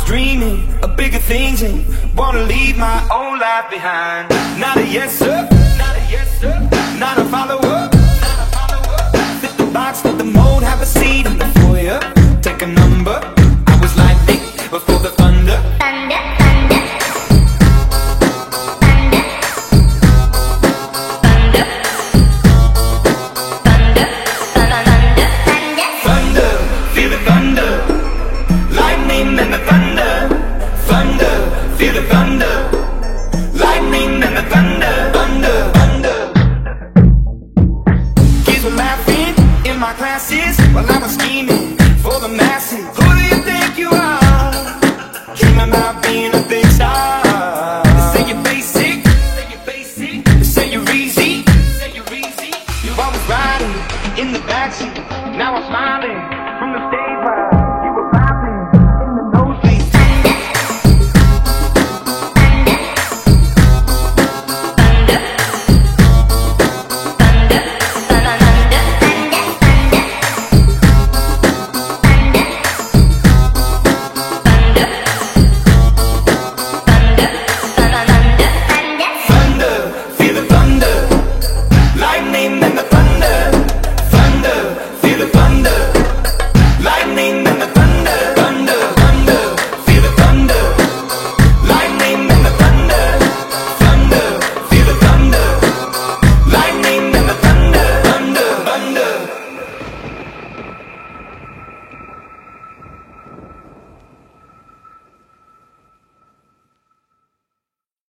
was dreaming of bigger things and wanna leave my old life behind. Not a yes sir, not a yes sir, not a follower. Fit the box, fit the mold, have a seat in the foyer, take a number. I was lightning before the thunder. Thunder, thunder. Feel the thunder, lightning and the thunder, thunder, feel the thunder.